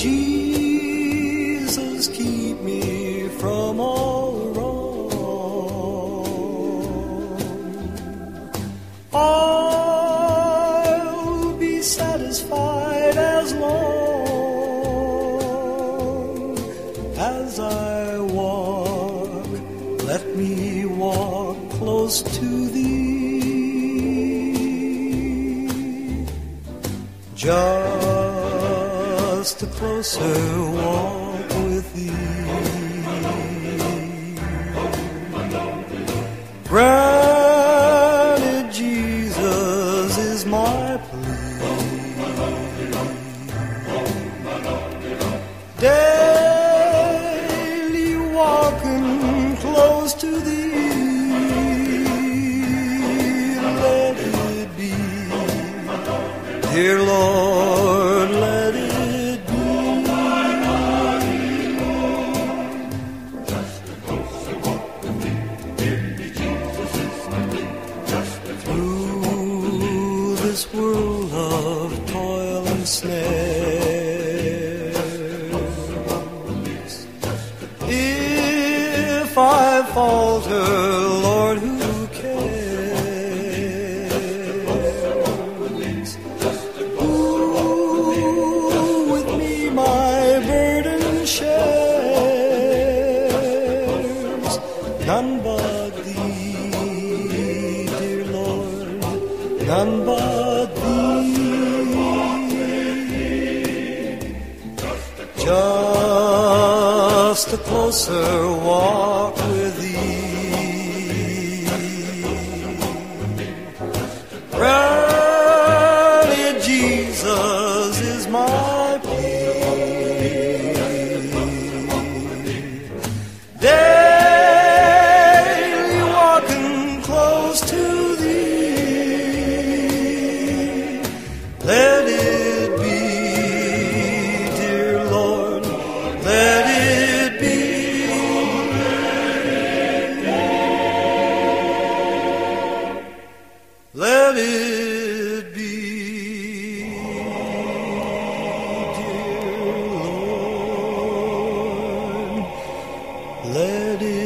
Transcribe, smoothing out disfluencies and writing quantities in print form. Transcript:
Jesus, keep me from all wrong. I'll be satisfied as long as I walk. Let me walk close to Thee. Just a closer walk with Thee. Granted, Jesus is my plea. Daily walking close to Thee. Let it be, dear Lord, let it be. Through this world of toil and snares, if I falter, Lord, who cares? Who with me my burden shares? None but Thee, dear Lord, none but Thee. Just a closer walk with Thee. Granted, Jesus is my plea. Daily walking close to Thee. Let it be, dear Lord, let it be. Let it be, dear Lord, let it